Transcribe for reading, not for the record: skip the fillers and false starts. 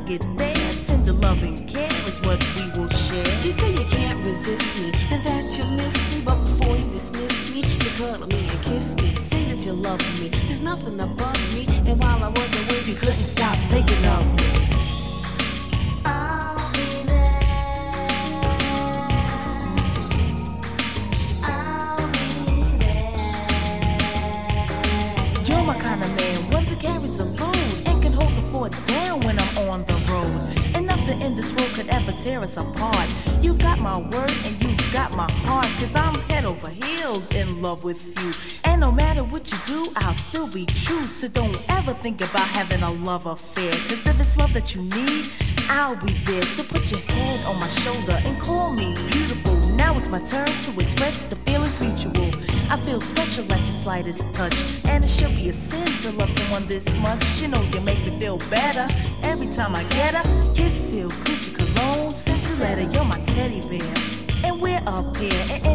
get there, tender love and care is what we will share. You say you can't resist me, and that you miss me, but before you dismiss me, you cuddle me and kiss me, say that you love me. There's nothing above me, and while I was away, you couldn't stop thinking of me. I'll be there. I'll be there. You're my kind of man, one that carries a load and can hold the fort down when I'm on the road. And nothing in this world could ever tear us apart. You've got my word and you've got my heart, 'cause I'm head over heels in love with you. And no matter what you do, I'll still be true. So don't ever think about having a love affair, 'cause if it's love that you need, I'll be there. So put your head on my shoulder and call me beautiful. Now it's my turn to express the feelings mutual. I feel special at your slightest touch, and it should be a sin to love someone this much. You know you make me feel better every time I get her. Kiss, seal, Gucci, cologne, sent a letter. You're my teddy bear, and we're up here. And